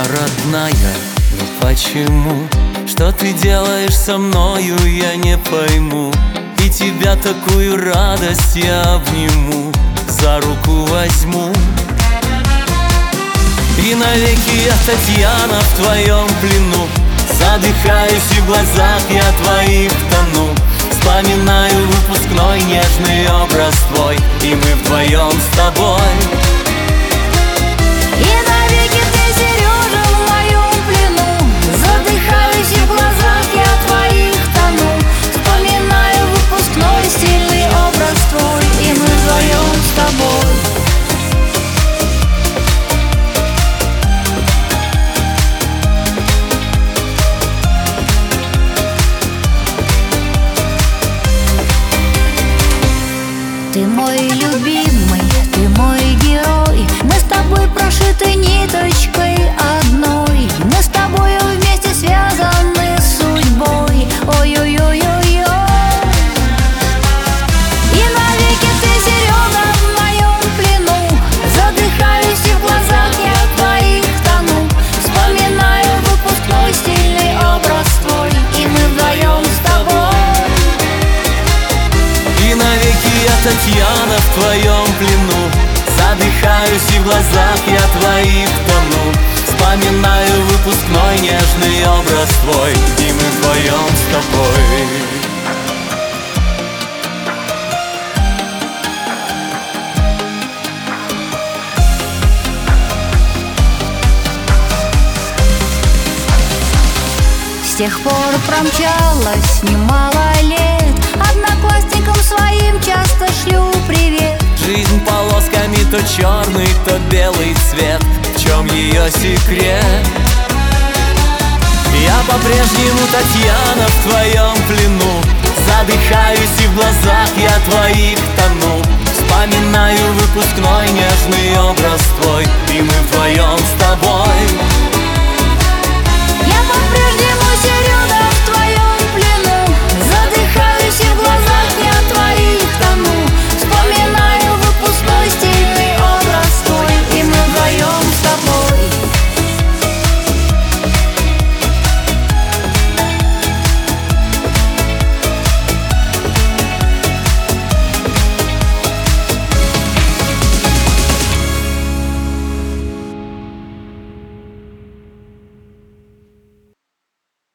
родная, но почему? Что ты делаешь со мною, я не пойму. И тебя такую радость я обниму, за руку возьму. И навеки я, Татьяна, в твоем плену. Задыхаюсь, и в глазах я твоих тону. Вспоминаю выпускной нежный образ твой, и мы вдвоем с тобой. И навеки ты, Сережа, в моем плену. Задыхаюсь, и в глазах я твоих тону. Вспоминаю выпускной стильный образ твой, и мы вдвоем с тобой. Ты мой любимый, ты мой герой. Мы с тобой прошиты ниточкой одной. Мы с тобой вместе связаны судьбой. Ой-ой-ой-ой-ой. И навеки ты, Серега, в моем плену. Задыхаюсь, и в глазах я твоих тону. Вспоминаю выпускной стильный образ твой, и мы вдвоем с тобой. И навеки я, Татьяна, в твоем плену. Задыхаюсь, и в глазах я твоих тону. Вспоминаю выпускной нежный образ твой, и мы вдвоем с тобой. С тех пор промчалось немало лет. Одноклассникам своим часто шлю привет. Жизнь полосками, то черный, то белый цвет. В чем ее секрет? Я по-прежнему, Татьяна, в твоем плену. Задыхаюсь, и в глазах я твоих тону. Вспоминаю выпускной нежный образ твой, и мы вдвоем с тобой.